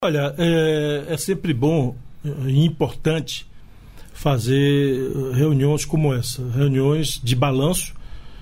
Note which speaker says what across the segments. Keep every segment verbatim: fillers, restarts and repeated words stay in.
Speaker 1: Olha, é, é sempre bom e importante fazer reuniões como essa, reuniões de balanço,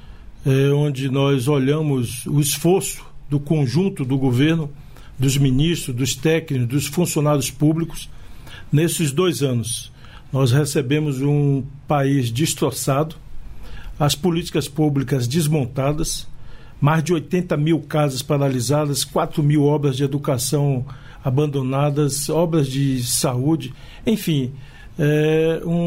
Speaker 1: é, onde nós olhamos o esforço do conjunto do governo, dos ministros, dos técnicos, dos funcionários públicos, nesses dois anos. Nós recebemos um país destroçado, as políticas públicas desmontadas, mais de oitenta mil casas paralisadas, quatro mil obras de educação abandonadas, obras de saúde, enfim, é um,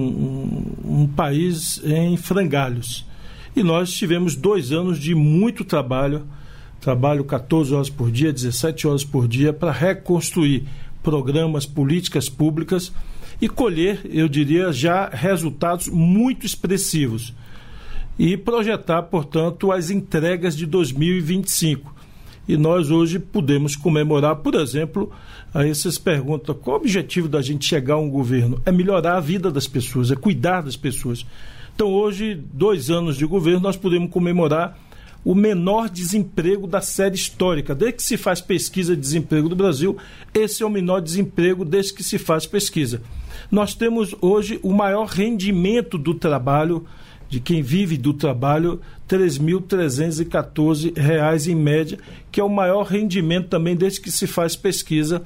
Speaker 1: um, um país em frangalhos. E nós tivemos dois anos de muito trabalho, trabalho quatorze horas por dia, dezessete horas por dia, para reconstruir programas, políticas públicas e colher, eu diria, já resultados muito expressivos. E projetar, portanto, as entregas de dois mil e vinte e cinco. E nós hoje podemos comemorar, por exemplo, a essas perguntas. Qual o objetivo da gente chegar a um governo? É melhorar a vida das pessoas, é cuidar das pessoas. Então hoje, dois anos de governo, nós podemos comemorar o menor desemprego da série histórica. Desde que se faz pesquisa de desemprego do Brasil, esse é o menor desemprego desde que se faz pesquisa. Nós temos hoje o maior rendimento do trabalho, de quem vive do trabalho, três mil trezentos e quatorze reais em média, que é o maior rendimento também desde que se faz pesquisa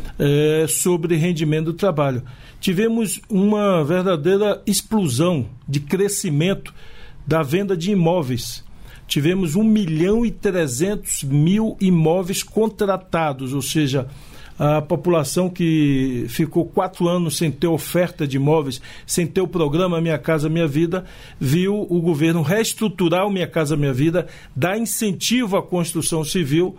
Speaker 1: é, sobre rendimento do trabalho. Tivemos uma verdadeira explosão de crescimento da venda de imóveis. Tivemos um milhão e trezentos mil imóveis contratados, ou seja, a população que ficou quatro anos sem ter oferta de imóveis, sem ter o programa Minha Casa Minha Vida, viu o governo reestruturar o Minha Casa Minha Vida, dar incentivo à construção civil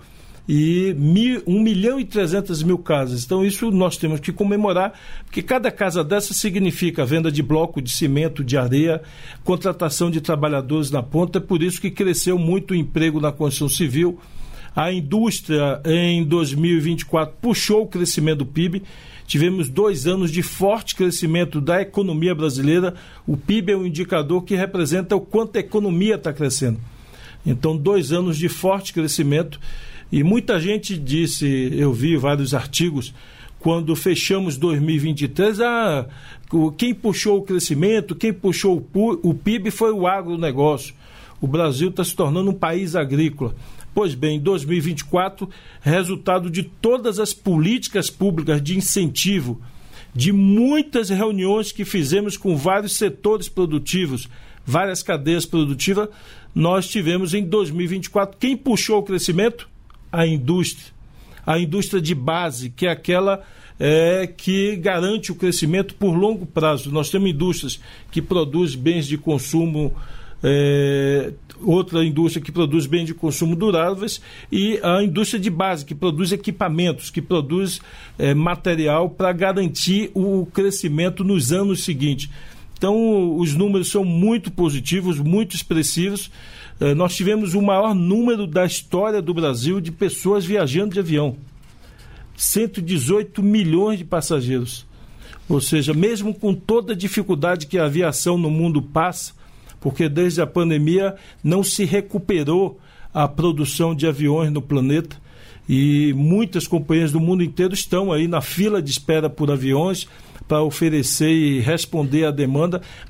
Speaker 1: e mil, um milhão e trezentas mil casas. Então isso nós temos que comemorar, porque cada casa dessa significa venda de bloco, de cimento, de areia, contratação de trabalhadores na ponta. É por isso que cresceu muito o emprego na construção civil. A indústria, em dois mil e vinte e quatro, puxou o crescimento do P I B. Tivemos dois anos de forte crescimento da economia brasileira. O P I B é um indicador que representa o quanto a economia está crescendo. Então, dois anos de forte crescimento. E muita gente disse, eu vi vários artigos, quando fechamos dois mil e vinte e três, ah, quem puxou o crescimento, quem puxou o P I B foi o agronegócio. O Brasil está se tornando um país agrícola. Pois bem, em dois mil e vinte e quatro, resultado de todas as políticas públicas de incentivo, de muitas reuniões que fizemos com vários setores produtivos, várias cadeias produtivas, nós tivemos em dois mil e vinte e quatro, quem puxou o crescimento? A indústria. A indústria de base, que é aquela é, que garante o crescimento por longo prazo. Nós temos indústrias que produzem bens de consumo, É, outra indústria que produz bens de consumo duráveis e a indústria de base, que produz equipamentos, que produz é, material para garantir o crescimento nos anos seguintes. Então, os números são muito positivos, muito expressivos. É, nós tivemos o maior número da história do Brasil de pessoas viajando de avião. cento e dezoito milhões de passageiros. Ou seja, mesmo com toda a dificuldade que a aviação no mundo passa, porque desde a pandemia não se recuperou a produção de aviões no planeta e muitas companhias do mundo inteiro estão aí na fila de espera por aviões para oferecer e responder à demanda,